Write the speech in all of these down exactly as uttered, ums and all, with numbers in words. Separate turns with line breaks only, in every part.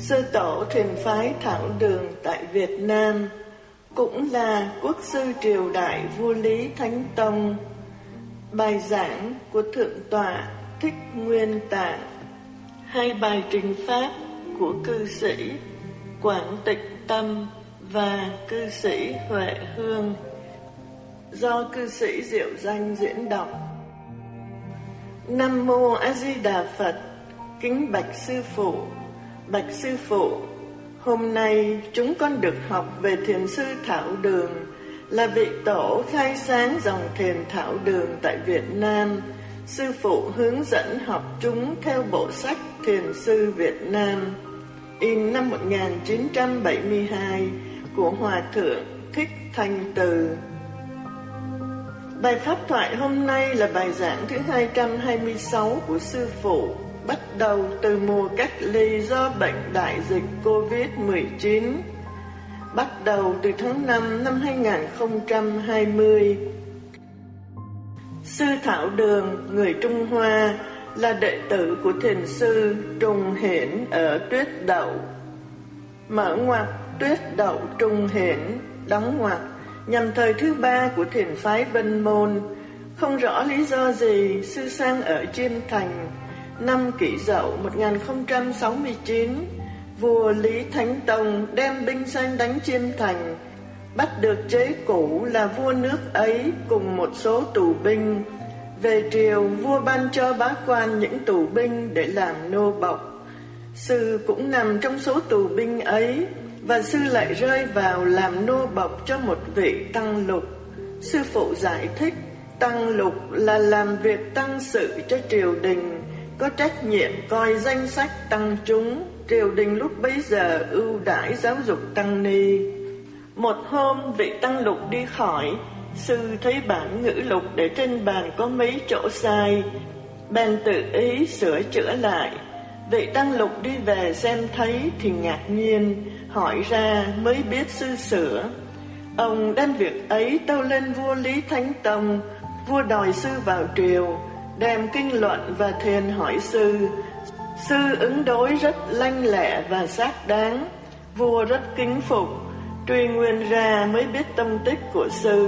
Sư tổ thiền phái Thảo Đường tại Việt Nam, cũng là quốc sư triều đại vua Lý Thánh Tông. Bài giảng của Thượng tọa Thích Nguyên Tạng. Hai bài trình pháp của cư sĩ Quảng Tịnh Tâm và cư sĩ Huệ Hương, do cư sĩ Diệu Danh diễn đọc. Nam mô A Di Đà Phật. Kính bạch sư phụ. Bạch sư phụ, hôm nay chúng con được học về thiền sư Thảo Đường, là vị tổ khai sáng dòng thiền Thảo Đường tại Việt Nam. Sư phụ hướng dẫn học chúng theo bộ sách Thiền sư Việt Nam, in năm một nghìn chín trăm bảy mươi hai, của Hòa Thượng Thích Thanh Từ. Bài pháp thoại hôm nay là bài giảng thứ hai trăm hai mươi sáu của sư phụ, bắt đầu từ mùa cách ly do bệnh đại dịch covid mười chín, bắt đầu từ tháng năm năm hai nghìn không trăm hai mươi. Sư Thảo Đường, người Trung Hoa, là đệ tử của thiền sư Trùng Hiển ở Tuyết Đậu. Mở ngoặc Tuyết Đậu Trùng Hiển, đóng ngoặc, nhằm thời thứ ba của thiền phái Vân Môn. Không rõ lý do gì, sư sang ở Chiêm Thành. Năm Kỷ Dậu một nghìn không trăm sáu mươi chín, vua Lý Thánh Tông đem binh sang đánh Chiêm Thành, bắt được chế cũ là vua nước ấy cùng một số tù binh. Về triều, vua ban cho bá quan những tù binh để làm nô bộc. Sư cũng nằm trong số tù binh ấy, và sư lại rơi vào làm nô bộc cho một vị tăng lục. Sư phụ giải thích, tăng lục là làm việc tăng sự cho triều đình, có trách nhiệm coi danh sách tăng chúng. Triều đình lúc bấy giờ ưu đãi giáo dục tăng ni. Một hôm vị tăng lục đi khỏi, sư thấy bản ngữ lục để trên bàn có mấy chỗ sai, bèn tự ý sửa chữa lại. Vị tăng lục đi về xem thấy thì ngạc nhiên, hỏi ra mới biết sư sửa. Ông đem việc ấy tâu lên vua Lý Thánh Tông. Vua đòi sư vào triều, đem kinh luận và thiền hỏi sư. Sư ứng đối rất lanh lẹ và xác đáng. Vua rất kính phục, truy nguyên ra mới biết tông tích của sư.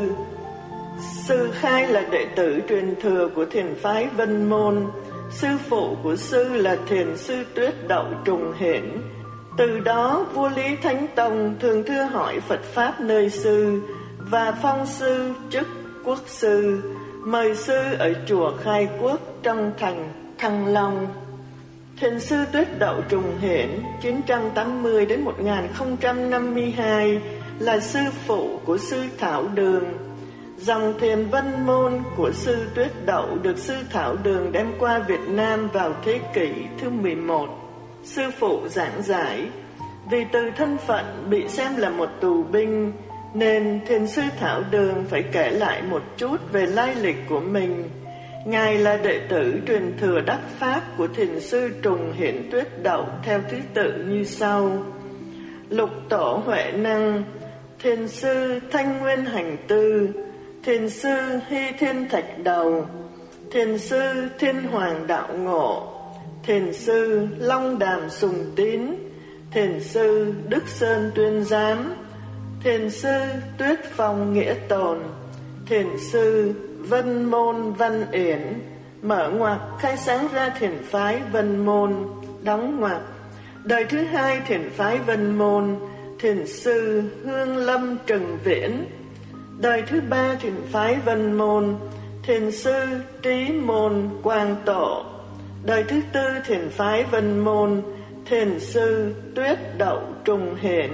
Sư khai là đệ tử truyền thừa của thiền phái Vân Môn. Sư phụ của sư là thiền sư Tuyết Đậu Trùng Hiển. Từ đó vua Lý Thánh Tông thường thưa hỏi Phật Pháp nơi sư, và phong sư chức quốc sư, mời sư ở chùa Khai Quốc trong thành Thăng Long. Thiền sư Tuyết Đậu Trùng Hiển chín trăm tám mươi đến một nghìn không trăm năm mươi hai là sư phụ của sư Thảo Đường. Dòng thiền Vân Môn của sư Tuyết Đậu được sư Thảo Đường đem qua Việt Nam vào thế kỷ thứ mười một. Sư phụ giảng giải, vì từ thân phận bị xem là một tù binh, nên thiền sư Thảo Đường phải kể lại một chút về lai lịch của mình. Ngài là đệ tử truyền thừa đắc pháp của thiền sư Trùng Hiển Tuyết Đậu theo thứ tự như sau: Lục tổ Huệ Năng, thiền sư Thanh Nguyên Hành Tư, thiền sư Hy Thiên Thạch Đầu, thiền sư Thiên Hoàng Đạo Ngộ, thiền sư Long Đàm Sùng Tín, thiền sư Đức Sơn Tuyên Giám, thiền sư Tuyết Phong Nghĩa Tồn, thiền sư Vân Môn Văn Yển. Mở ngoặc khai sáng ra thiền phái Vân Môn, đóng ngoặc. Đời thứ hai thiền phái Vân Môn, thiền sư Hương Lâm Trừng Viễn. Đời thứ ba thiền phái Vân Môn, thiền sư Trí Môn Quang Tổ. Đời thứ tư thiền phái Vân Môn, thiền sư Tuyết Đậu Trùng Hiển.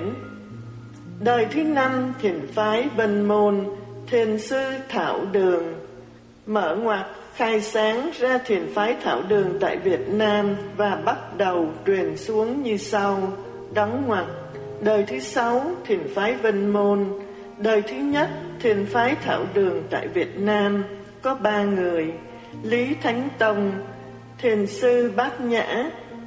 Đời thứ năm thiền phái Vân Môn, thiền sư Thảo Đường. Mở ngoặc khai sáng ra thiền phái Thảo Đường tại Việt Nam và bắt đầu truyền xuống như sau, đóng ngoặc. Đời thứ sáu thiền phái Vân Môn. Đời thứ nhất thiền phái Thảo Đường tại Việt Nam có ba người: Lý Thánh Tông, thiền sư Bát Nhã.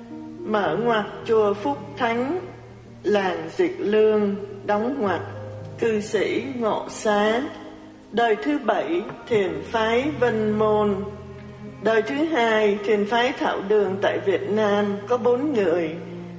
Mở ngoặc chùa Phúc Thánh, làng Dịch Lương, đóng ngoặc, cư sĩ Ngộ Xá. Đời thứ bảy thiền phái Vân Môn. Đời thứ hai thiền phái Thảo Đường tại Việt Nam có bốn người: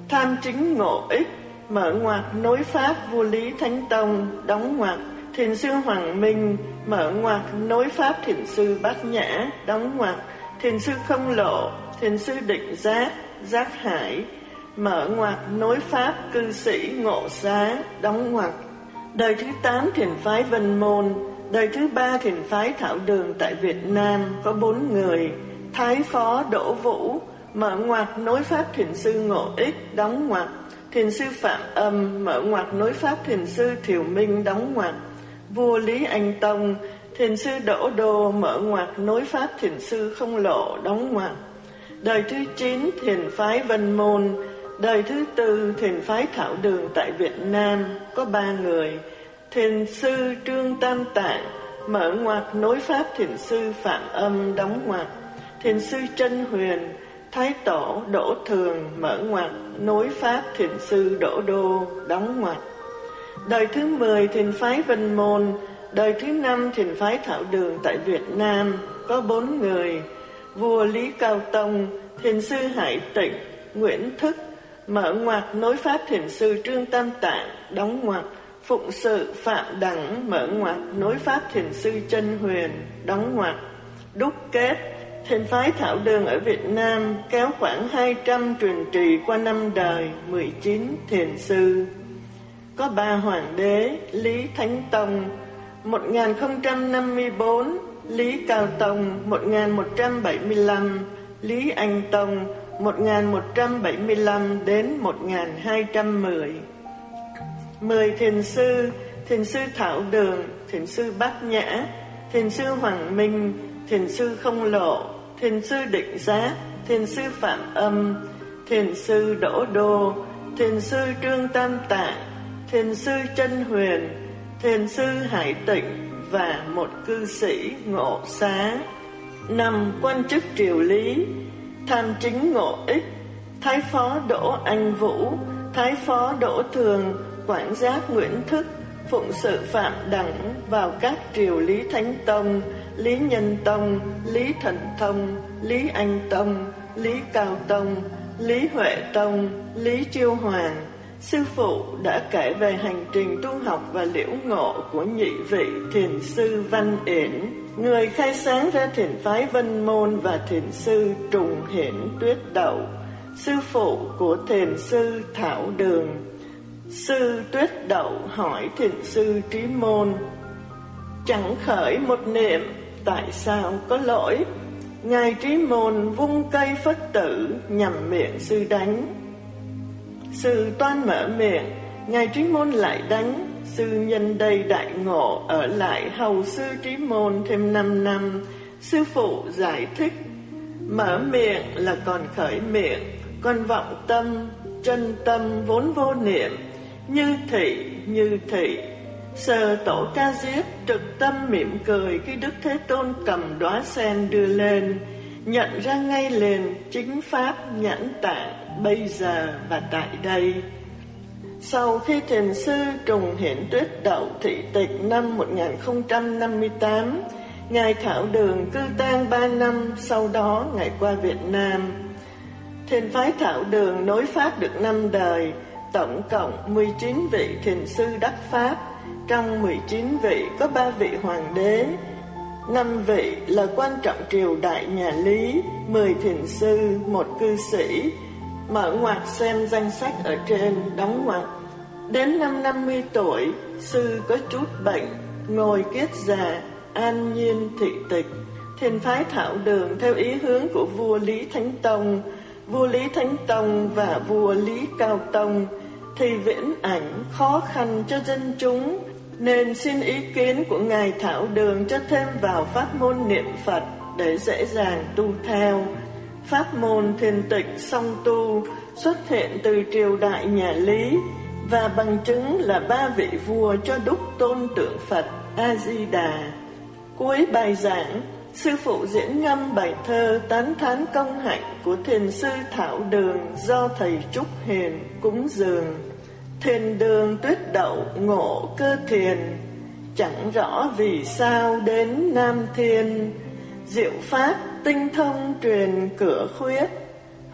Tham chính ngộ ích, mở ngoặc nối pháp vua Lý Thánh Tông, đóng ngoặc. Thiền sư Hoàng Minh, mở ngoặc nối pháp thiền sư Bát Nhã, đóng ngoặc. Thiền sư Không Lộ, thiền sư Định Giác, Giác Hải, mở ngoặc nối pháp cư sĩ Ngộ Xá, đóng ngoặc. Đời thứ tám thiền phái Vân Môn. Đời thứ ba thiền phái Thảo Đường tại Việt Nam có bốn người. Thái Phó Đỗ Vũ, mở ngoặc nối pháp thiền sư Ngộ Ích, đóng ngoặc. Thiền sư Phạm Âm, mở ngoặc nối pháp thiền sư Thiều Minh, đóng ngoặc. Vua Lý Anh Tông, thiền sư Đỗ Đô, mở ngoặc nối pháp thiền sư Không Lộ, đóng ngoặc. Đời thứ chín thiền phái Vân Môn. Đời thứ tư thiền phái Thảo Đường tại Việt Nam có ba người. Thiền sư Trương Tam Tạng, mở ngoặc nối pháp thiền sư Phạm Âm, đóng ngoặc. Thiền sư Chân Huyền, Thái Tổ Đỗ Thường, mở ngoặc nối pháp thiền sư Đỗ Đô, đóng ngoặc. Đời thứ mười thiền phái Vân Môn. Đời thứ năm thiền phái Thảo Đường tại Việt Nam có bốn người. Vua Lý Cao Tông, thiền sư Hải Tịnh, Nguyễn Thức, mở ngoặc nối pháp thiền sư Trương Tam Tạng, đóng ngoặc. Phụng sự Phạm Đẳng, mở ngoặc nối pháp thiền sư Chân Huyền, đóng ngoặc. Đúc kết, thiền phái Thảo Đường ở Việt Nam kéo khoảng hai trăm truyền trì qua năm đời, mười chín thiền sư. Có ba hoàng đế: Lý Thánh Tông một nghìn không trăm năm mươi tư, Lý Cao Tông một nghìn một trăm bảy mươi lăm, Lý Anh Tông một nghìn một trăm bảy mươi lăm đến một nghìn hai trăm mười. Mười thiền sư: thiền sư Thảo Đường, thiền sư Bát Nhã, thiền sư Hoàng Minh, thiền sư Không Lộ, thiền sư Định Giác, thiền sư Phạm Âm, thiền sư Đỗ Đô, thiền sư Trương Tam Tạng, thiền sư Chân Huyền, thiền sư Hải Tịnh và một cư sĩ Ngộ Xá. Năm quan chức triều Lý: Tham chính Ngộ Ích, Thái Phó Đỗ Anh Vũ, Thái Phó Đỗ Thường, quản giác Nguyễn Thức, phụng sự Phạm Đẳng vào các triều Lý Thánh Tông, Lý Nhân Tông, Lý Thần Thông, Lý Anh Tông, Lý Cao Tông, Lý Huệ Tông, Lý Chiêu Hoàng. Sư phụ đã kể về hành trình tu học và liễu ngộ của nhị vị thiền sư Văn Yển, người khai sáng ra thiền phái Vân Môn, và thiền sư Trùng Hiển Tuyết Đậu, sư phụ của thiền sư Thảo Đường. Sư Tuyết Đậu hỏi thiền sư Trí Môn: chẳng khởi một niệm, tại sao có lỗi? Ngài Trí Môn vung cây phất tử nhằm miệng sư đánh. Sư toan mở miệng, Ngài Trí Môn lại đánh. Sư nhân đây đại ngộ ở lại hầu sư Trí Môn thêm năm năm. Sư phụ giải thích: mở miệng là còn khởi miệng, còn vọng tâm, chân tâm vốn vô niệm. Như thị, như thị. Sơ Tổ Ca Diếp trực tâm mỉm cười khi Đức Thế Tôn cầm đóa sen đưa lên, nhận ra ngay liền chính pháp nhãn tạng bây giờ và tại đây. Sau khi thiền sư Trùng Hiển Tuyết Đậu thị tịch năm một nghìn không trăm năm mươi tám, Ngài Thảo Đường cư tang ba năm, sau đó Ngài qua Việt Nam. Thiền phái Thảo Đường nối pháp được năm đời, tổng cộng mười chín vị thiền sư đắc pháp. Trong mười chín vị có ba vị hoàng đế, năm vị là quan trọng triều đại nhà Lý, mười thiền sư, một cư sĩ. Mở ngoặc xem danh sách ở trên, đóng ngoặc. Đến năm năm mươi tuổi, sư có chút bệnh, ngồi kiết già, an nhiên thị tịch. Thiền phái Thảo Đường theo ý hướng của vua Lý Thánh Tông, vua Lý Thánh Tông và vua Lý Cao Tông thì viễn ảnh khó khăn cho dân chúng, nên xin ý kiến của Ngài Thảo Đường cho thêm vào pháp môn niệm Phật để dễ dàng tu theo. Pháp môn thiền tịch song tu xuất hiện từ triều đại nhà Lý, và bằng chứng là ba vị vua cho đúc tôn tượng Phật A-di-đà. Cuối bài giảng, sư phụ diễn ngâm bài thơ tán thán công hạnh của thiền sư Thảo Đường do thầy Trúc Hiền cúng dường. Thiền đường Tuyết Đậu ngộ cơ thiền, chẳng rõ vì sao đến Nam Thiên. Diệu pháp tinh thông truyền cửa khuyết,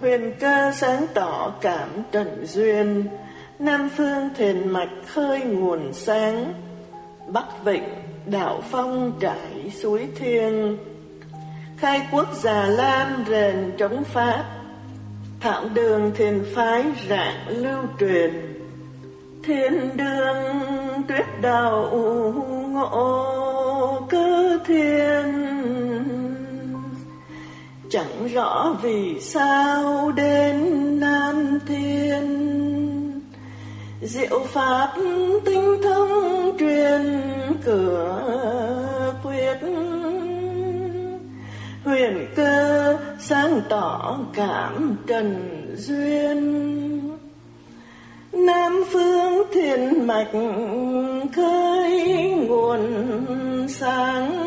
huyền cơ sáng tỏ cảm trần duyên, Nam phương thiền mạch khơi nguồn sáng, Bắc vịnh đảo phong trải suối thiêng, khai quốc Già Lam rền trống Pháp, thảo đường thiền phái rạng lưu truyền, thiên đương tuyết đầu ngộ cơ thiên. Chẳng rõ vì sao đến Nam Thiên, diệu pháp tinh thông truyền cửa quyết, huyền cơ sáng tỏ cảm trần duyên, Nam phương thiên mạch khơi nguồn sáng,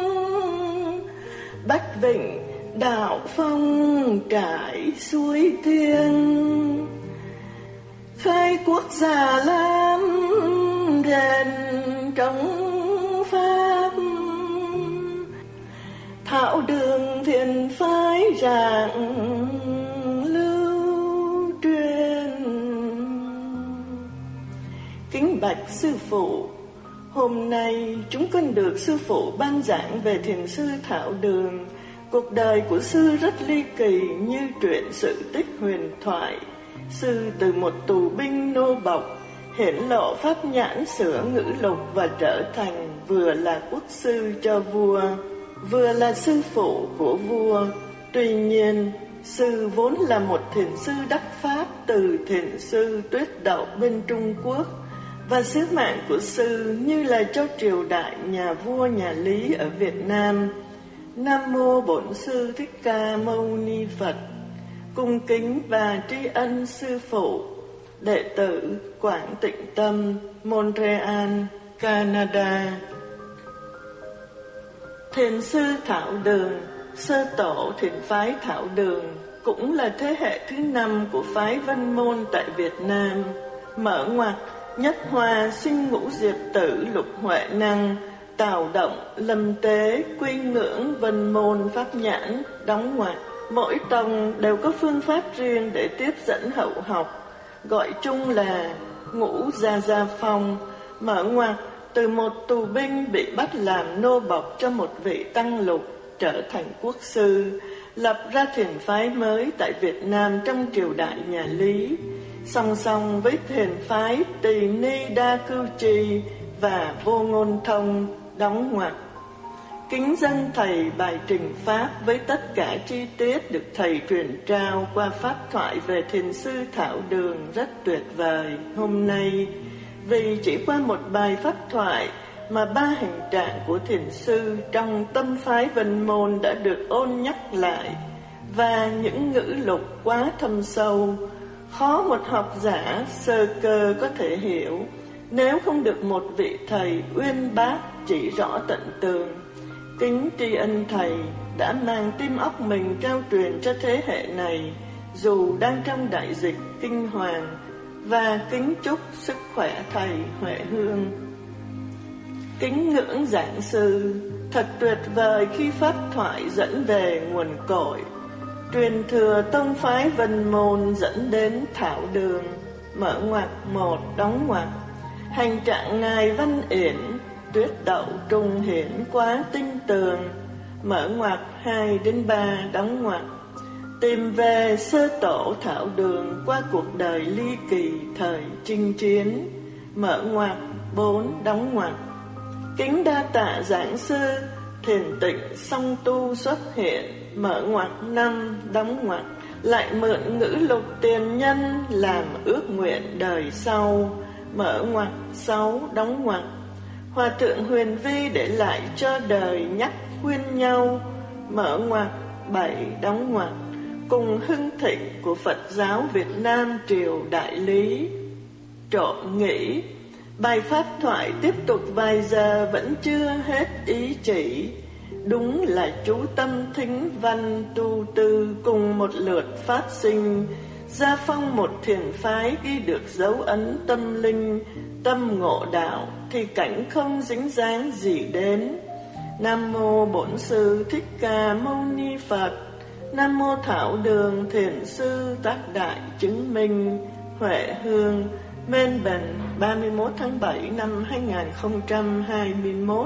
Bách vịnh đạo phong trải suối thiêng, khai quốc Già Lam rền trống Pháp, thảo đường thiền phái rạng lưu truyền. Kính bạch sư phụ, hôm nay chúng con được sư phụ ban giảng về thiền sư Thảo Đường. Cuộc đời của sư rất ly kỳ như truyện sự tích huyền thoại. Sư từ một tù binh nô bộc hiển lộ pháp nhãn sửa ngữ lục và trở thành vừa là quốc sư cho vua, vừa là sư phụ của vua. Tuy nhiên, sư vốn là một thiền sư đắc pháp từ thiền sư Tuyết Đậu bên Trung Quốc, và sứ mạng của sư như là cho triều đại nhà vua nhà Lý ở Việt Nam. Nam mô Bổn Sư Thích Ca Mâu Ni Phật. Cung kính và tri ân sư phụ. Đệ tử Quảng Tịnh Tâm, Montreal, Canada. Thiền sư Thảo Đường, sơ tổ thiền phái Thảo Đường, cũng là thế hệ thứ năm của phái Vân Môn tại Việt Nam. Mở ngoặt, Nhất Hoa sinh ngũ diệt tử lục huệ năng, Tào Động, Lâm Tế, Quy Ngưỡng, Vân Môn, Pháp Nhãn, đóng ngoặt. Mỗi tông đều có phương pháp riêng để tiếp dẫn hậu học, gọi chung là Ngũ Gia Gia Phong. Mở ngoặt, từ một tù binh bị bắt làm nô bộc cho một vị tăng lục, trở thành quốc sư, lập ra thiền phái mới tại Việt Nam trong triều đại nhà Lý, song song với thiền phái Tỳ Ni Đa Cưu Trì và Vô Ngôn Thông, đóng ngoặt. Kính dâng thầy bài trình pháp với tất cả chi tiết được thầy truyền trao qua pháp thoại về thiền sư Thảo Đường rất tuyệt vời. Hôm nay, vì chỉ qua một bài pháp thoại mà ba hành trạng của thiền sư trong tâm phái Vân Môn đã được ôn nhắc lại, và những ngữ lục quá thâm sâu, khó một học giả sơ cơ có thể hiểu nếu không được một vị thầy uyên bác chỉ rõ tận tường. Kính tri ân thầy đã mang tim óc mình trao truyền cho thế hệ này dù đang trong đại dịch kinh hoàng, và kính chúc sức khỏe thầy Huệ Hương. Kính ngưỡng giảng sư, thật tuyệt vời khi pháp thoại dẫn về nguồn cội, truyền thừa tông phái Vân Môn dẫn đến Thảo Đường. Mở ngoặt một, đóng ngoặt. Hành trạng ngài Văn Yển, Tuyết Đậu trung hiển quá tinh tường. Mở ngoặt hai đến ba, đóng ngoặt. Tìm về sơ tổ Thảo Đường qua cuộc đời ly kỳ thời chinh chiến. Mở ngoặt bốn, đóng ngoặt. Kính đa tạ giảng sư, thiền tịnh song tu xuất hiện. Mở ngoặt năm, đóng ngoặt. Lại mượn ngữ lục tiền nhân làm ước nguyện đời sau. Mở ngoặt sáu, đóng ngoặt. Hòa thượng Huyền Vi để lại cho đời nhắc khuyên nhau. Mở ngoặt bảy, đóng ngoặt. Cùng hưng thịnh của Phật giáo Việt Nam triều đại Lý. Trộm nghĩ, bài pháp thoại tiếp tục vài giờ vẫn chưa hết ý chỉ. Đúng là chú tâm thính văn tu tư cùng một lượt phát sinh, gia phong một thiền phái ghi được dấu ấn tâm linh, tâm ngộ đạo thì cảnh không dính dáng gì đến. Nam mô Bổn Sư Thích Ca Mâu Ni Phật. Nam mô Thảo Đường Thiền Sư Tác Đại Chứng Minh Huệ Hương Mên Bình ba mươi mốt tháng bảy năm hai nghìn không trăm hai mươi mốt.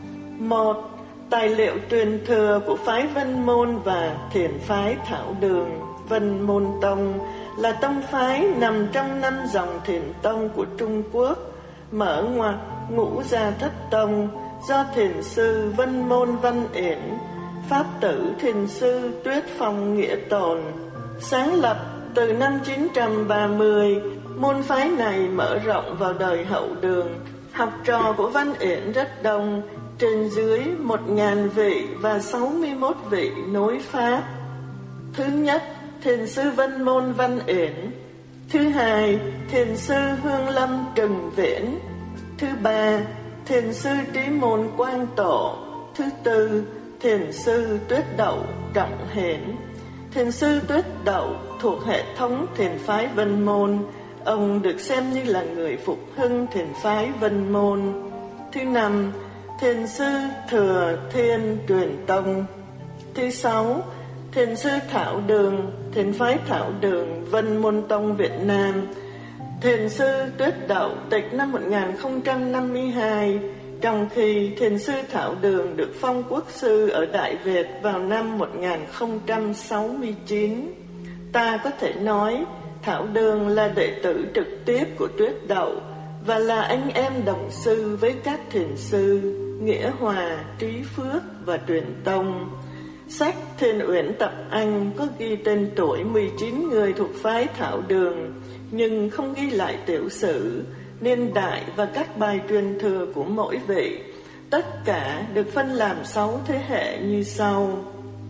Một. Tài liệu truyền thừa của phái Vân Môn và thiền phái Thảo Đường. Vân Môn Tông là tông phái nằm trong năm dòng thiền tông của Trung Quốc, mở ngoặc Ngũ Gia Thất Tông, do thiền sư Vân Môn Văn Yển, pháp tử thiền sư Tuyết Phong Nghĩa Tồn sáng lập từ năm chín trăm ba mươi. Môn phái này mở rộng vào đời Hậu Đường. Học trò của Văn Yển rất đông, trên dưới một ngàn vị và sáu mươi mốt vị nối pháp. Thứ nhất, thiền sư Vân Môn Văn Yển. Thứ hai, thiền sư Hương Lâm Trừng Viễn. Thứ ba, thiền sư Trí Môn Quang Tổ. Thứ tư, thiền sư Tuyết Đậu Trọng Hiển. Thiền sư Tuyết Đậu thuộc hệ thống thiền phái Vân Môn. Ông được xem như là người phục hưng thiền phái Vân Môn. Thứ năm, thiền sư Thừa Thiên Truyền Tông. Thứ sáu, thiền sư Thảo Đường, thiền phái Thảo Đường, Vân Môn Tông Việt Nam. Thiền sư Tuyết Đậu tịch năm một nghìn không trăm năm mươi hai, trong khi thiền sư Thảo Đường được phong quốc sư ở Đại Việt vào năm một nghìn không trăm sáu mươi chín. Ta có thể nói Thảo Đường là đệ tử trực tiếp của Tuyết Đậu và là anh em đồng sư với các thiền sư Nghĩa Hòa, Trí Phước và Truyền Tông. Sách Thiên Uyển Tập Anh có ghi tên tuổi mười chín người thuộc phái Thảo Đường, nhưng không ghi lại tiểu sử, niên đại và các bài truyền thừa của mỗi vị. Tất cả được phân làm sáu thế hệ như sau.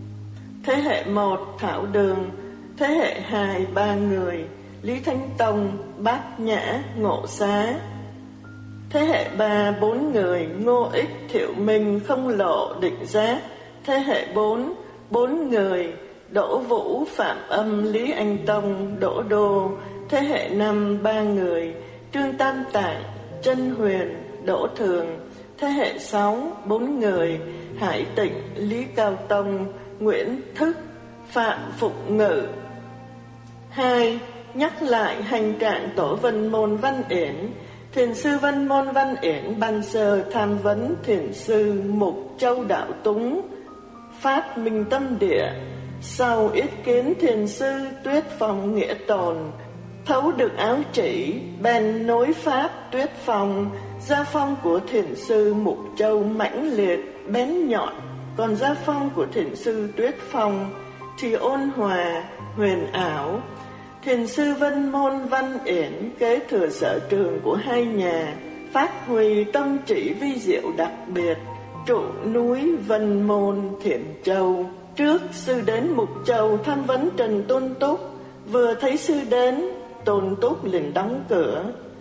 Thế hệ một Thảo Đường. Thế hệ hai ba người: Lý Thánh Tông, Bát Nhã, Ngộ Xá. Thế hệ ba bốn người: Ngô Ích, Thiệu Minh, Không Lộ, Định Giác. Thế hệ bốn bốn người: Đỗ Vũ, Phạm Âm, Lý Anh Tông, Đỗ Đô. Thế hệ năm ba người: Trương Tam Tạng, Chân Huyền, Đỗ Thường. Thế hệ sáu bốn người: Hải Tịnh, Lý Cao Tông, Nguyễn Thức, Phạm Phục Ngự. Hai. Nhắc lại hành trạng tổ Vân Môn Văn Yển. Thiền sư Vân Môn Văn Yển ban sơ tham vấn thiền sư Mục Châu Đạo Túng, phát Minh Tâm Địa. Sau ý kiến thiền sư Tuyết Phong Nghĩa Tồn, thấu được áo chỉ, bèn nối pháp Tuyết Phong. Gia phong của thiền sư Mục Châu mãnh liệt, bén nhọn, còn gia phong của thiền sư Tuyết Phong thì ôn hòa, huyền ảo. Thiền sư Vân Môn Văn Yển kế thừa sở trường của hai nhà, phát huy tông chỉ vi diệu đặc biệt, trụ núi Vân Môn Thiểm Châu. Trước sư đến Mục Châu tham vấn Trần Tôn Túc, vừa thấy sư đến, Tôn Túc liền đóng cửa.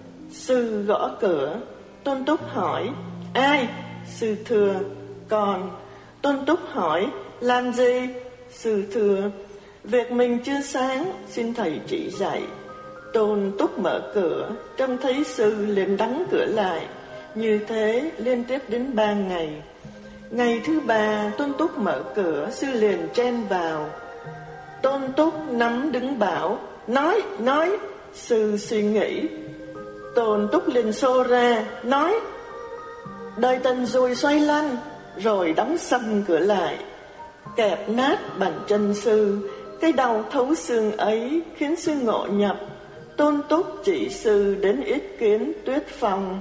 Sư gõ cửa, Tôn Túc hỏi: Ai? Sư thưa: Con. Tôn Túc hỏi: Làm gì? Sư thưa: Việc mình chưa sáng, xin thầy chỉ dạy. Tôn Túc mở cửa, trông thấy sư liền đóng cửa lại. Như thế liên tiếp đến ba ngày. Ngày thứ ba, Tôn Túc mở cửa, sư liền chen vào. Tôn Túc nắm đứng bảo: Nói, nói. Sư suy nghĩ. Tôn Túc liền xô ra, nói: Đời tần dùi xoay lăn. Rồi đóng sầm cửa lại, kẹp nát bàn chân sư. Cái đau thấu xương ấy khiến sư ngộ nhập. Tôn Túc chỉ sư đến ý kiến Tuyết Phong.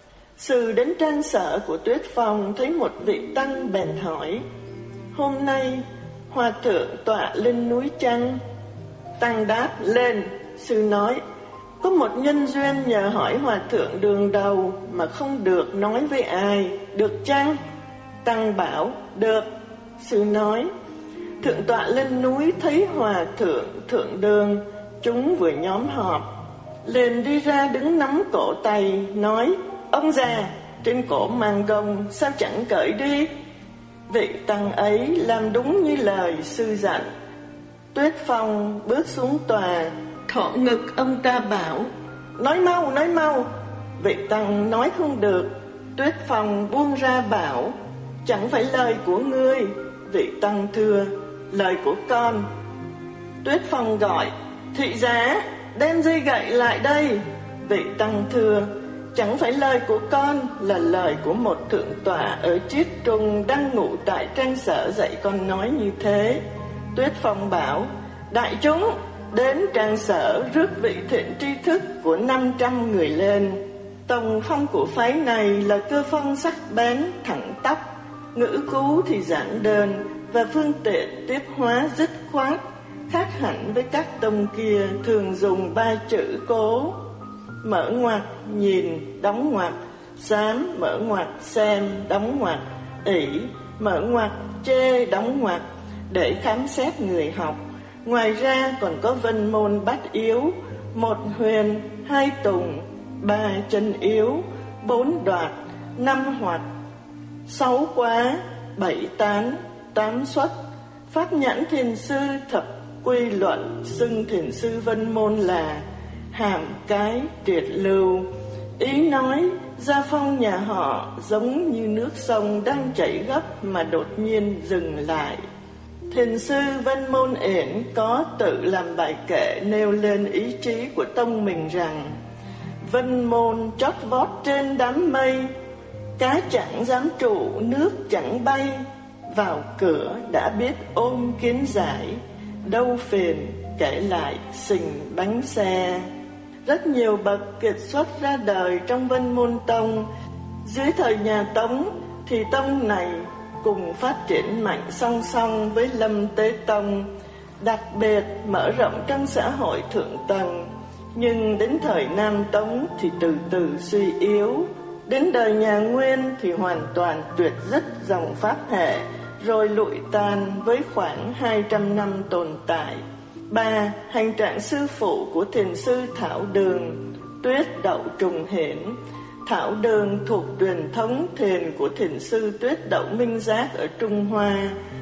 Sư đến trang sở của Tuyết Phong, thấy một vị tăng bèn hỏi: Hôm nay hòa thượng tọa lên núi chăng? Tăng đáp: Lên. Sư nói: Có một nhân duyên nhờ hỏi hòa thượng đường đầu mà không được nói với ai, được chăng? Tăng bảo: Được. Sư nói: Thượng tọa lên núi thấy hòa thượng thượng đường, chúng vừa nhóm họp, liền đi ra đứng nắm cổ tay, nói: Ông già, trên cổ mang gông, sao chẳng cởi đi? Vị tăng ấy làm đúng như lời sư dặn. Tuyết Phong bước xuống tòa, thọ ngực ông ta bảo: Nói mau, nói mau. Vị tăng nói không được. Tuyết Phong buông ra bảo: Chẳng phải lời của ngươi. Vị tăng thưa: lời của con. Tuyết Phong gọi: Thị giá, đem dây gậy lại đây. Vị tăng thưa: Chẳng phải lời của con là lời của một thượng tọa ở Chiết Trung đang ngủ tại trang sở dạy con nói như thế. Tuyết Phong bảo: Đại chúng đến trang sở rước vị thiện tri thức của năm trăm người lên. Tòng phong của phái này là cơ phong sắc bén, thẳng tắp, ngữ cú thì giản đơn và phương tiện tiếp hóa dứt khoát, khác hẳn với các tông kia thường dùng ba chữ cố. Mở ngoặc nhìn, đóng ngoặc, xám, mở ngoặc xem, đóng ngoặc, ỷ, mở ngoặc chê, đóng ngoặc, để khám xét người học. Ngoài ra còn có vân môn bát yếu, một huyền, hai tùng, ba chân yếu, bốn đoạt, năm hoạt, sáu quá, bảy tán, tám xuất. Pháp nhãn thiền sư thập quy luận xưng thiền sư vân môn là hàm cái triệt lưu. Ý nói gia phong nhà họ giống như nước sông đang chảy gấp mà đột nhiên dừng lại. Thiền sư Vân Môn Yển có tự làm bài kệ nêu lên ý chí của tông mình rằng: Vân môn chót vót trên đám mây, cá chẳng dám trụ nước chẳng bay, vào cửa đã biết ôm kiến giải, đâu phiền kể lại sình bánh xe. Rất nhiều bậc kiệt xuất ra đời trong Vân Môn Tông. Dưới thời nhà Tống thì tông này cùng phát triển mạnh song song với Lâm Tế Tông, đặc biệt mở rộng trong xã hội thượng tầng. Nhưng đến thời Nam Tống thì từ từ suy yếu. Đến đời nhà Nguyên thì hoàn toàn tuyệt dứt dòng pháp hệ, rồi lụi tàn với khoảng hai trăm năm tồn tại. Ba. Hành trạng sư phụ của thiền sư Thảo Đường, Tuyết Đậu Trùng Hiển. Thảo Đường thuộc truyền thống thiền của thiền sư Tuyết Đậu Minh Giác ở Trung Hoa.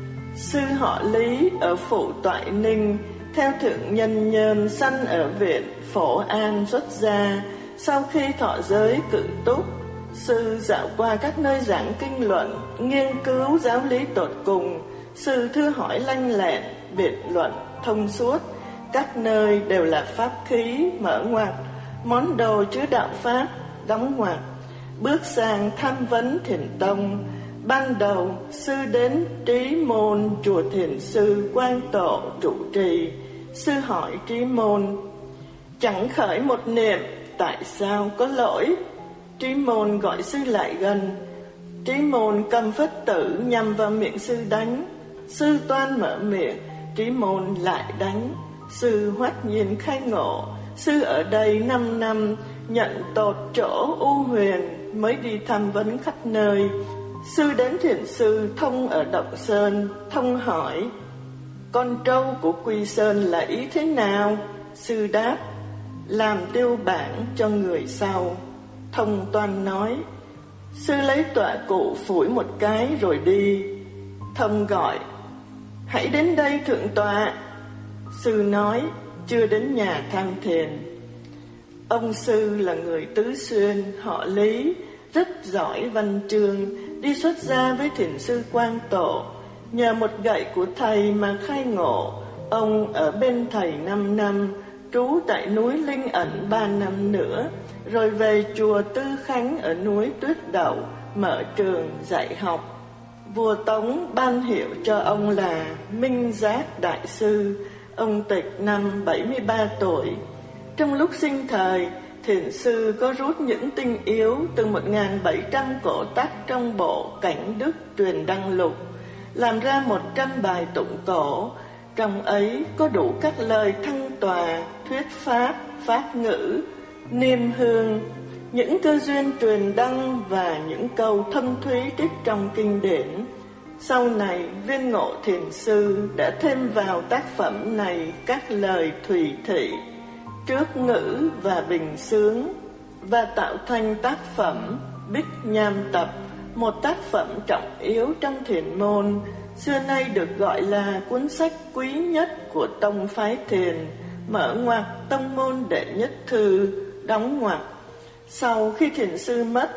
Sư họ Lý ở Phủ Toại Ninh theo thượng nhân Nhơn sanh ở viện Phổ An xuất gia. Sau khi thọ giới cự túc, sư dạo qua các nơi giảng kinh luận, nghiên cứu giáo lý tột cùng. Sư thư hỏi lanh lẹn, biện luận thông suốt, các nơi đều là pháp khí, mở ngoặc, món đồ chứa đạo pháp, đóng ngoặc. Bước sang tham vấn thiền tông. Ban đầu sư đến Trí Môn, chùa thiền sư Quang Tổ trụ trì. Sư hỏi Trí Môn: Chẳng khởi một niệm, tại sao có lỗi? Trí Môn gọi sư lại gần. Trí Môn cầm phất tử nhằm vào miệng sư đánh. Sư toan mở miệng, Trí Môn lại đánh. Sư hoát nhiên khai ngộ, sư ở đây năm năm, nhận tột chỗ u huyền, mới đi tham vấn khắp nơi. Sư đến thiền sư Thông ở Động Sơn. Thông hỏi: Con trâu của Quy Sơn là ý thế nào? Sư đáp: Làm tiêu bản cho người sau. Thông toan nói: Sư lấy tọa cụ phủi một cái rồi đi. Thông gọi: Hãy đến đây thượng tọa. Sư nói: Chưa đến nhà tham thiền. Ông sư là người Tứ Xuyên, họ Lý, rất giỏi văn chương, đi xuất gia với thiền sư Quang Tổ. Nhờ một gậy của thầy mà khai ngộ. Ông ở bên thầy năm năm, trú tại núi Linh Ẩn ba năm nữa, rồi về chùa Tư Khánh ở núi Tuyết Đậu, mở trường dạy học. Vua Tống ban hiệu cho ông là Minh Giác Đại Sư. Ông tịch năm bảy mươi ba tuổi. Trong lúc sinh thời, thiền sư có rút những tinh yếu từ một nghìn bảy trăm cổ tắc trong bộ Cảnh Đức Truyền Đăng Lục, làm ra một trăm bài tụng cổ. Trong ấy có đủ các lời thăng tòa, thuyết pháp, pháp ngữ, niêm hương, những cơ duyên truyền đăng và những câu thâm thúy trích trong kinh điển. Sau này, Viên Ngộ Thiền Sư đã thêm vào tác phẩm này các lời thùy thị, trước ngữ và bình sướng, và tạo thành tác phẩm Bích Nham Tập, một tác phẩm trọng yếu trong thiền môn, xưa nay được gọi là cuốn sách quý nhất của tông phái thiền, mở ngoặc tông môn đệ nhất thư, đóng ngoặc. Sau khi thiền sư mất,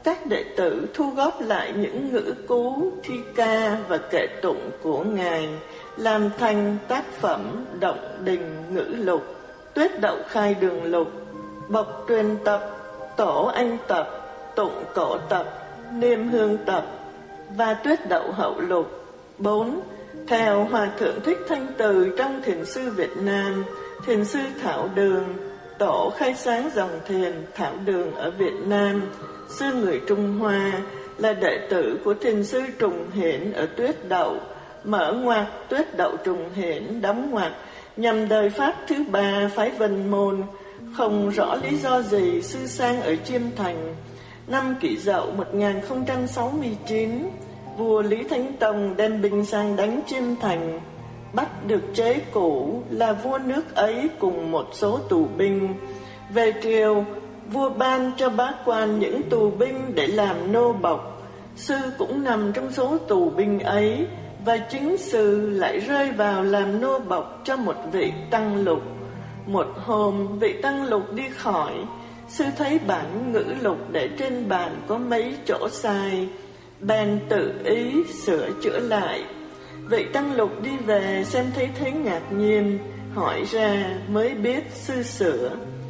các đệ tử thu góp lại những ngữ cú, thi ca và kệ tụng của Ngài, làm thành tác phẩm Động Đình Ngữ Lục, Tuyết Đậu Khai Đường Lục, Bộc Truyền Tập, Tổ Anh Tập, Tụng Cổ Tập, Niêm Hương Tập và Tuyết Đậu Hậu Lục. Bốn. Theo Hòa Thượng Thích Thanh Từ trong Thiền sư Việt Nam, Thiền sư Thảo Đường, tổ khai sáng dòng thiền Thảo Đường ở Việt Nam, sư người Trung Hoa, là đệ tử của thiền sư Trùng Hiển ở Tuyết Đậu, mở ngoặc Tuyết Đậu Trùng Hiển, đóng ngoặc, nhằm đời Pháp thứ ba phái Vân Môn. Không rõ lý do gì sư sang ở Chiêm Thành. Năm Kỷ Dậu một nghìn không trăm sáu mươi chín, vua Lý Thánh Tông đem binh sang đánh Chiêm Thành, bắt được Chế Cũ là vua nước ấy cùng một số tù binh. Về triều, vua ban cho bá quan những tù binh để làm nô bộc. Sư cũng nằm trong số tù binh ấy, và chính sư lại rơi vào làm nô bộc cho một vị tăng lục. Một hôm, vị tăng lục đi khỏi, sư thấy bản ngữ lục để trên bàn có mấy chỗ sai, bèn tự ý sửa chữa lại. Vị tăng lục đi về xem thấy thế ngạc nhiên, hỏi ra mới biết sư sửa.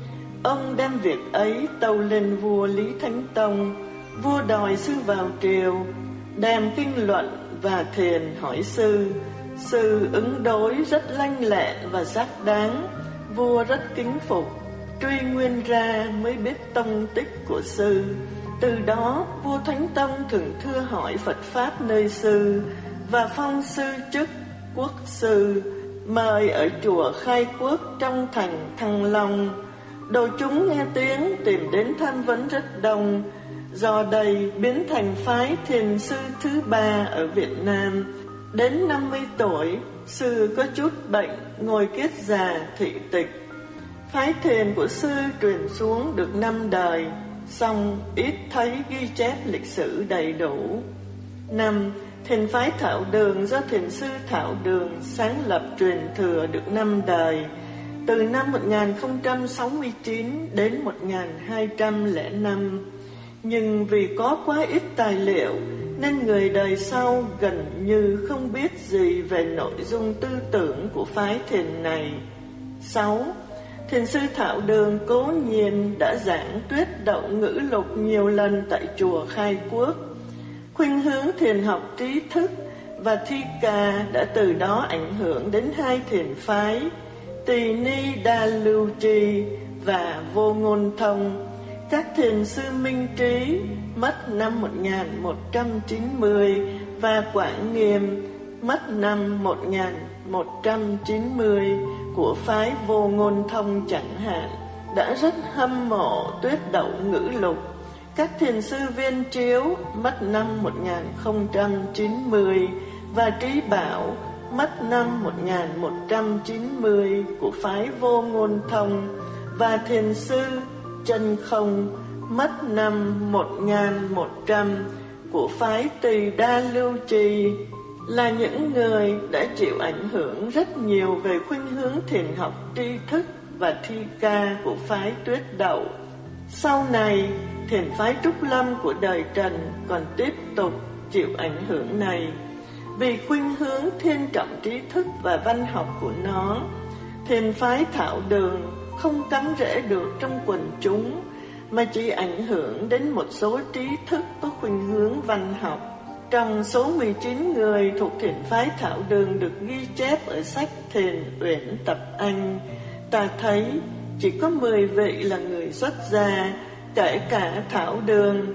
Ông đem việc ấy tâu lên vua Lý Thánh Tông. Vua đòi sư vào triều, đem kinh luận và thiền hỏi sư. Sư ứng đối rất lanh lẹ và xác đáng, vua rất kính phục. Truy nguyên ra mới biết tông tích của sư. Từ đó vua Thánh Tông thường thưa hỏi Phật Pháp nơi sư, và phong sư chức quốc sư, mời ở chùa Khai Quốc trong thành Thăng Long. Đồ chúng nghe tiếng tìm đến tham vấn rất đông. Do đây biến thành phái thiền sư thứ ba ở Việt Nam. Đến năm mươi tuổi, sư có chút bệnh, ngồi kiết già thị tịch. Phái thiền của sư truyền xuống được năm đời, song ít thấy ghi chép lịch sử đầy đủ. Năm, thiền phái Thảo Đường do thiền sư Thảo Đường sáng lập truyền thừa được năm đời, từ năm một nghìn không trăm sáu mươi chín đến một nghìn hai trăm lẻ năm. Nhưng vì có quá ít tài liệu nên người đời sau gần như không biết gì về nội dung tư tưởng của phái thiền này. Sáu. Thiền sư Thảo Đường cố nhiên đã giảng Tuyết Đậu Ngữ Lục nhiều lần tại chùa Khai Quốc. Khuynh hướng thiền học trí thức và thi ca đã từ đó ảnh hưởng đến hai thiền phái Tỳ Ni Đa Lưu Trì và Vô Ngôn Thông. Các thiền sư Minh Trí mất năm một nghìn một trăm chín mươi và Quảng Nghiêm mất năm một nghìn một trăm chín mươi của phái Vô Ngôn Thông chẳng hạn, đã rất hâm mộ Tuyết Đậu Ngữ Lục. Các thiền sư Viên Chiếu mất năm một nghìn không trăm chín mươi và Trí Bảo mất năm một nghìn một trăm chín mươi của phái Vô Ngôn Thông, và thiền sư Chân Không mất năm một nghìn một trăm của phái Tỳ Đa Lưu Trì, là những người đã chịu ảnh hưởng rất nhiều về khuynh hướng thiền học tri thức và thi ca của phái Tuyết Đậu. Sau này, thiền phái Trúc Lâm của đời Trần còn tiếp tục chịu ảnh hưởng này. Vì khuynh hướng thiên trọng trí thức và văn học của nó, thiền phái Thảo Đường không cắm rễ được trong quần chúng, mà chỉ ảnh hưởng đến một số trí thức có khuynh hướng văn học. Trong số mười chín người thuộc thiền phái Thảo Đường được ghi chép ở sách Thiền Uyển Tập Anh, ta thấy chỉ có mười vị là người xuất gia, kể cả Thảo Đường.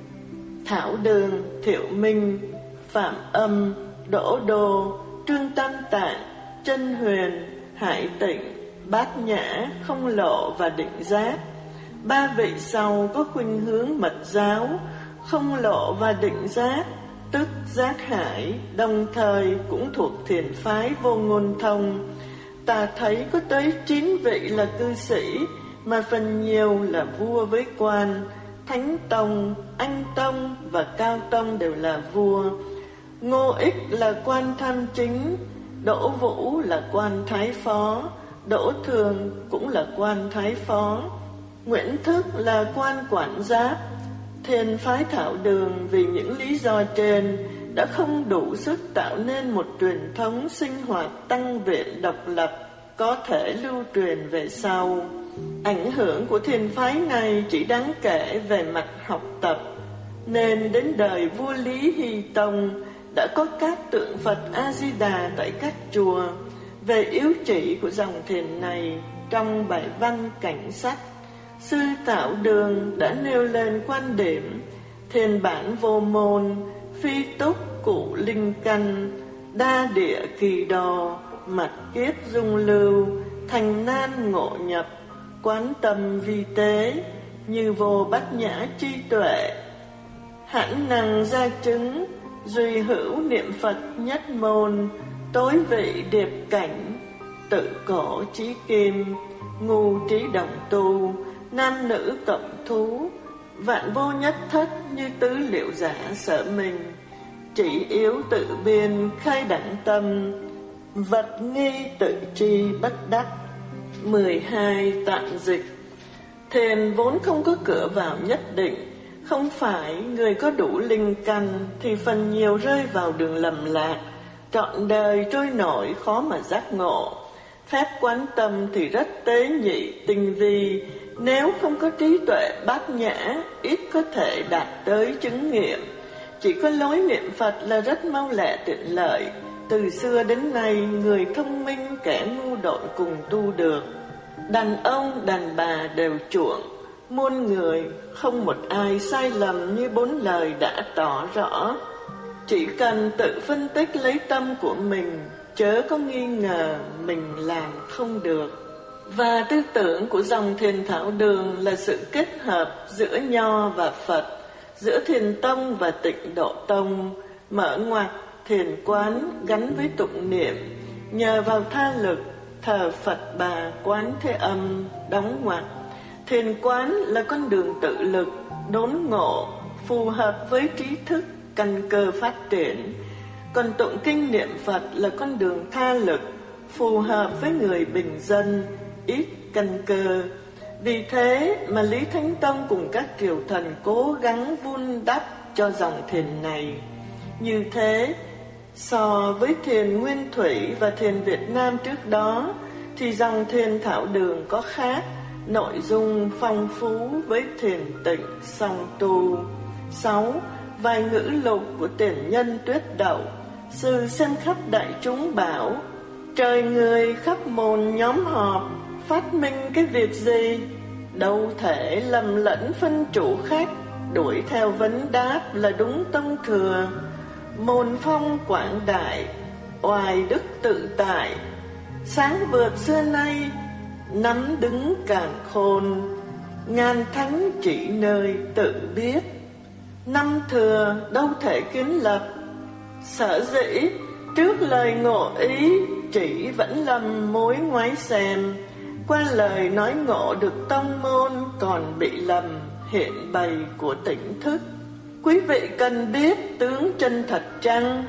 Thảo Đường, Thiệu Minh, Phạm Âm, Đỗ Đô, Trương Tam Tạng, Chân Huyền, Hải Tịnh, Bát Nhã, Không Lộ và Định Giác. Ba vị sau có khuynh hướng mật giáo. Không Lộ và Định Giác, tức Giác Hải, đồng thời cũng thuộc thiền phái Vô Ngôn Thông. Ta thấy có tới chín vị là cư sĩ, mà phần nhiều là vua với quan. Thánh Tông, Anh Tông và Cao Tông đều là vua. Ngô Ích là quan tham chính, Đỗ Vũ là quan thái phó, Đỗ Thường cũng là quan thái phó, Nguyễn Thức là quan quản giáp, Thiền phái Thảo Đường vì những lý do trên đã không đủ sức tạo nên một truyền thống sinh hoạt tăng viện độc lập có thể lưu truyền về sau. Ảnh hưởng của thiền phái này chỉ đáng kể về mặt học tập, nên đến đời vua Lý Hy Tông đã có các tượng Phật A-di-đà tại các chùa. Về yếu chỉ của dòng thiền này, trong bài văn Cảnh Sách, Sư Thảo Đường đã nêu lên quan điểm thiền bản vô môn, phi túc cụ linh căn, đa địa kỳ đò, mặt kiếp dung lưu, thành nan ngộ nhập, quán tâm vi tế, như vô bát nhã tri tuệ, hãn năng gia chứng, duy hữu niệm Phật nhất môn, tối vị điệp cảnh, tự cổ trí kim, ngu trí đồng tu, nam nữ cộng thú, vạn vô nhất thất như tứ liệu giả sở mình, chỉ yếu tự biên khai đẳng tâm, vật nghi tự tri bất đắc. Mười hai. Tạm dịch. Thiền vốn không có cửa vào nhất định. Không phải người có đủ linh căn thì phần nhiều rơi vào đường lầm lạc, trọn đời trôi nổi khó mà giác ngộ. Phép quán tâm thì rất tế nhị tinh vi, nếu không có trí tuệ bát nhã ít có thể đạt tới chứng nghiệm. Chỉ có lối niệm Phật là rất mau lẹ tiện lợi. Từ xưa đến nay, người thông minh kẻ ngu độn cùng tu được. Đàn ông đàn bà đều chuộng, muôn người không một ai sai lầm như bốn lời đã tỏ rõ. Chỉ cần tự phân tích lấy tâm của mình, chớ có nghi ngờ mình làm không được. Và tư tưởng của dòng thiền Thảo Đường là sự kết hợp giữa Nho và Phật, giữa Thiền Tông và Tịnh Độ Tông, mở ngoặt thiền quán gắn với tụng niệm, nhờ vào tha lực thờ Phật Bà Quán Thế Âm, đóng ngoặt. Thiền quán là con đường tự lực, đốn ngộ, phù hợp với trí thức, căn cơ phát triển. Còn tụng kinh niệm Phật là con đường tha lực, phù hợp với người bình dân, ít căn cơ. Vì thế mà Lý Thánh Tông cùng các triều thần cố gắng vun đắp cho dòng thiền này. Như thế, so với thiền Nguyên Thủy và thiền Việt Nam trước đó, thì dòng thiền Thảo Đường có khác, nội dung phong phú với thiền tịnh song tu. Sáu. Vài ngữ lục của tiền nhân Tuyết Đậu. Sư xem khắp đại chúng bảo, trời người khắp môn nhóm họp, phát minh cái việc gì? Đâu thể lầm lẫn phân chủ khách, đuổi theo vấn đáp là đúng tông thừa. Môn phong quảng đại, oai đức tự tại, sáng vượt xưa nay, nắm đứng càn khôn. Ngàn thánh chỉ nơi tự biết, năm thừa đâu thể kiến lập. Sở dĩ trước lời ngộ ý, chỉ vẫn lầm mối ngoái xem. Qua lời nói ngộ được tông môn, còn bị lầm hiện bày của tỉnh thức. Quý vị cần biết tướng chân thật chăng?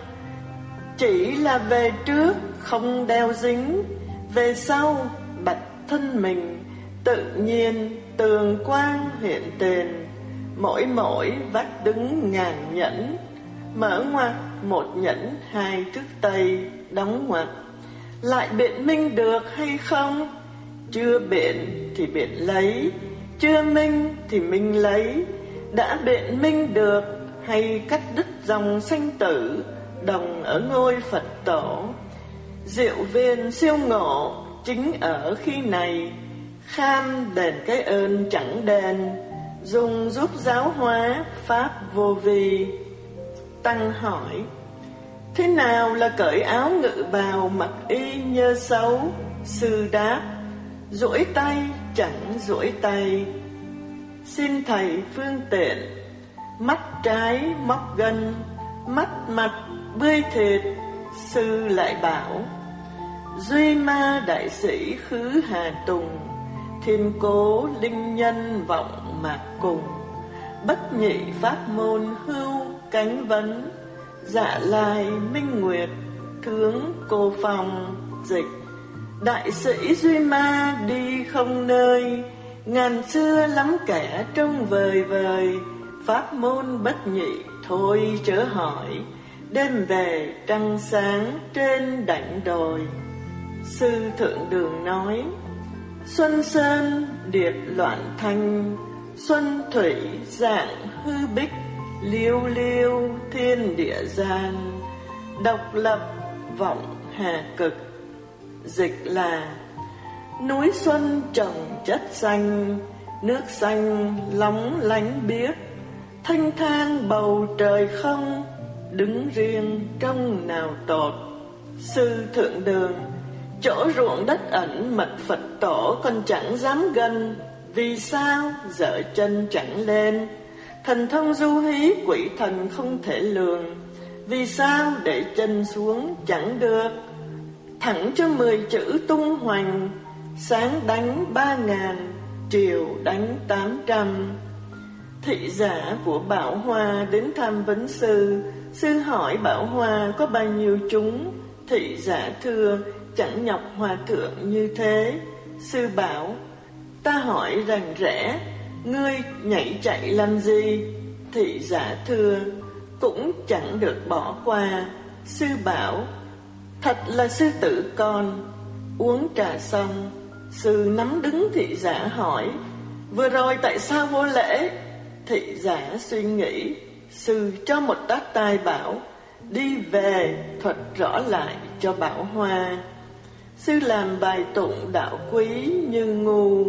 Chỉ là về trước không đeo dính, về sau bạch thân mình, tự nhiên tường quang hiện tiền. Mỗi mỗi vách đứng ngàn nhẫn, mở ngoặt một nhẫn hai thức tây, đóng ngoặt. Lại biện minh được hay không? Chưa biện thì biện lấy, chưa minh thì minh lấy. Đã biện minh được hay cắt đứt dòng sanh tử, đồng ở ngôi Phật tổ. Diệu viên siêu ngộ chính ở khi này, kham đền cái ơn chẳng đền, dùng giúp giáo hóa pháp vô vi. Tăng hỏi, thế nào là cởi áo ngự bào mặc y nhơ xấu? Sư đáp, duỗi tay chẳng duỗi tay. Xin thầy phương tiện, mắt trái móc gân, mắt mặt bươi thịt. Sư lại bảo, duy ma đại sĩ khứ Hà Tùng, thiên cố linh nhân vọng mạc cùng. Bất nhị pháp môn hưu cánh vấn, dạ lai minh nguyệt tướng cô phòng dịch. Đại sĩ duy ma đi không nơi, ngàn xưa lắm kẻ trông vời vời, pháp môn bất nhị thôi chớ hỏi, đêm về trăng sáng trên đảnh đồi. Sư Thượng Đường nói: xuân sơn điệp loạn thanh, xuân thủy dạng hư bích, liêu liêu thiên địa gian, độc lập vọng hà cực. Dịch là: núi xuân trồng chất xanh, nước xanh lóng lánh biếc, thanh thang bầu trời không, đứng riêng trong nào tột. Sư Thượng Đường: chỗ ruộng đất ẩn mật Phật tổ còn chẳng dám gần, vì sao dở chân chẳng lên? Thần thông du hí quỷ thần không thể lường, vì sao để chân xuống chẳng được? Thẳng cho mười chữ tung hoành, sáng đánh ba ngàn, chiều đánh tám trăm. Thị giả của Bảo Hoa đến tham vấn sư. Sư hỏi Bảo Hoa có bao nhiêu chúng? Thị giả thưa: chẳng nhọc hòa thượng như thế. Sư bảo: ta hỏi rành rẽ, ngươi nhảy chạy làm gì? Thị giả thưa: cũng chẳng được bỏ qua. Sư bảo: thật là sư tử con. Uống trà xong, sư nắm đứng thị giả hỏi: vừa rồi tại sao vô lễ? Thị giả suy nghĩ. Sư cho một tát tai bảo: đi về thuật rõ lại cho Bảo Hoa. Sư làm bài tụng đạo quý như ngu: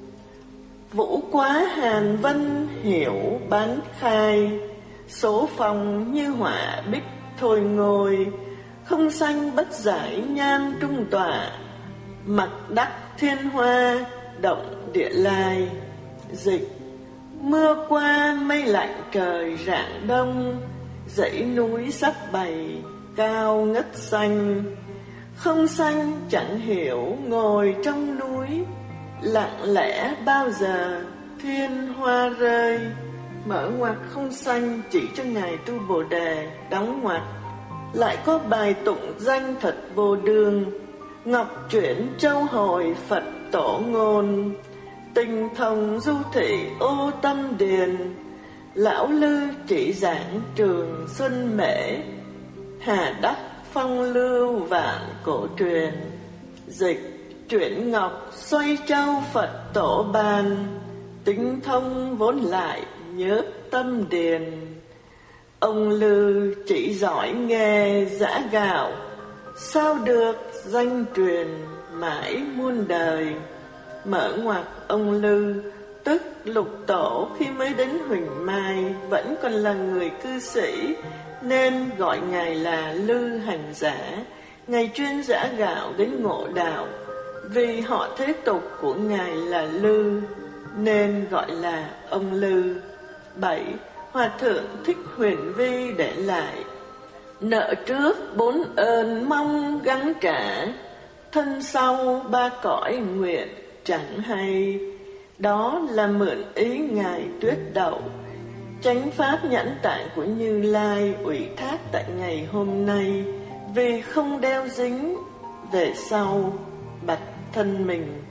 vũ quá hàn vân hiểu bán khai, số phòng như họa bích thôi ngồi, không sanh bất giải nham trung tọa, mặc đắc thiên hoa động địa lai. Dịch: mưa qua mây lạnh trời rạng đông, dãy núi sắc bày cao ngất xanh, không xanh chẳng hiểu ngồi trong núi, lặng lẽ bao giờ thiên hoa rơi. Mở ngoặc không xanh chỉ cho ngài Tu Bồ Đề, đóng ngoặc. Lại có bài tụng danh thật vô đương, ngọc chuyển châu hồi Phật tổ ngôn, tinh thông du thị ô tâm điền, lão lư chỉ giảng trường xuân mễ, hà đắc phong lưu vạn cổ truyền. Dịch: chuyển ngọc xoay châu Phật tổ ban, tinh thông vốn lại nhớ tâm điền. Ông Lư chỉ giỏi nghề giã gạo, sao được danh truyền mãi muôn đời. Mở ngoặc ông Lư tức Lục Tổ khi mới đến Huỳnh Mai vẫn còn là người cư sĩ, nên gọi ngài là Lư hành giả. Ngài chuyên giã gạo đến Ngộ Đạo. Vì họ thế tục của ngài là Lư nên gọi là ông Lư. Bảy. Hòa thượng Thích Huyền Vi để lại: nợ trước bốn ơn mong gắng trả, thân sau ba cõi nguyện chẳng hay. Đó là mượn ý ngài Tuyết Đậu, chánh pháp nhẫn tạng của Như Lai ủy thác tại ngày hôm nay, vì không đeo dính về sau bạch thân mình.